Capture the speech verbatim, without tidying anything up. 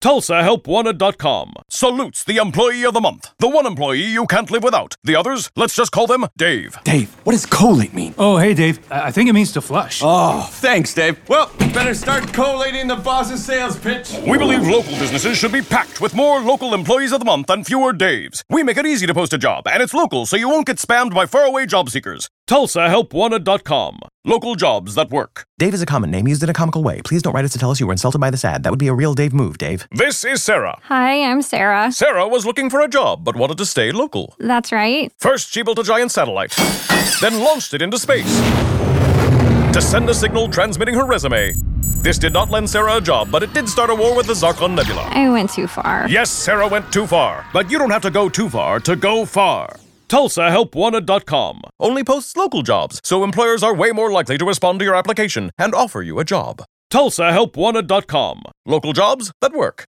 Tulsa Help Wanted dot com salutes the employee of the month. The one employee you can't live without. The others, let's just call them Dave. Dave, what does collate mean? Oh, hey, Dave. I I think it means to flush. Oh, thanks, Dave. Well, better start collating the boss's sales pitch. We believe local businesses should be packed with more local employees of the month and fewer Daves. We make it easy to post a job, and it's local, so you won't get spammed by faraway job seekers. Tulsa Help Wanted dot com. Local jobs that work. Dave is a common name used in a comical way. Please don't write us to tell us you were insulted by this ad. That would be a real Dave move, Dave. This is Sarah. Hi, I'm Sarah. Sarah was looking for a job, but wanted to stay local. That's right. First, she built a giant satellite, then launched it into space to send a signal transmitting her resume. This did not lend Sarah a job, but it did start a war with the Zarkon Nebula. I went too far. Yes, Sarah went too far, but you don't have to go too far to go far. Tulsa Help Wanted dot com only posts local jobs, so employers are way more likely to respond to your application and offer you a job. Tulsa Help Wanted dot com. Local jobs that work.